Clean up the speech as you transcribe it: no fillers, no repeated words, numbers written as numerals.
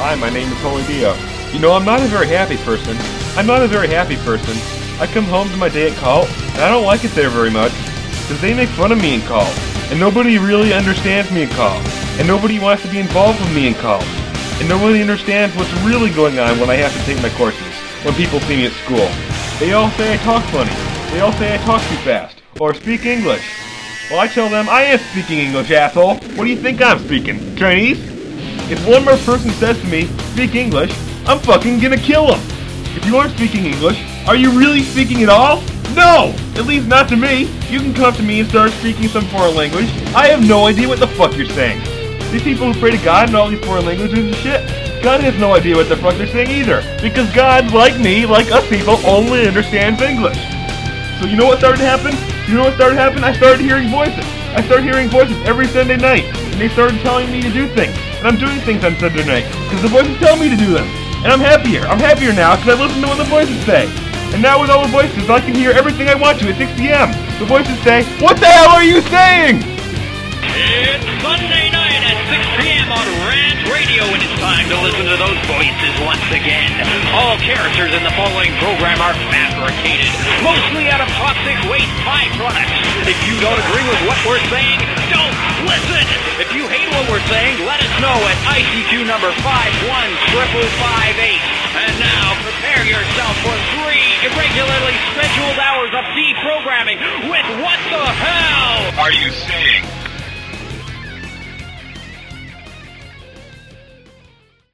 Hi, my name is Holy Dio. You know, I'm not a very happy person. I come home to my day at cult, and I don't like it there very much, because they make fun of me in cult, and nobody really understands me in cult, and nobody wants to be involved with me in cult, and nobody understands what's really going on when I have to take my courses, when people see me at school. They all say I talk funny. They all say I talk too fast, or speak English. Well, I tell them, I am speaking English, asshole. What do you think I'm speaking? Chinese? If one more person says to me, speak English, I'm fucking gonna kill him. If you aren't speaking English, are you really speaking at all? No! At least not to me. You can come to me and start speaking some foreign language. I have no idea what the fuck you're saying. These people who pray to God in all these foreign languages and shit, God has no idea what the fuck they're saying either. Because God, like me, like us people, only understands English. So you know what started to happen? I started hearing voices. I started hearing voices every Sunday night. And they started telling me to do things. And I'm doing things on Sunday night. Because the voices tell me to do them. And I'm happier. I'm happier now because I listen to what the voices say. And now with all the voices, I can hear everything I want to at 6 p.m. The voices say, what the hell are you saying? It's Sunday night at 6 p.m. on Rant Radio, and it's time to listen to those voices once again. All characters in the following program are fabricated, mostly out of toxic waste byproducts. If you don't agree with what we're saying, don't listen. If you hate what we're saying, let us know at ICQ number 5155558. And now, prepare yourself for 3 irregularly scheduled hours of deprogramming with What the Hell Are You Saying?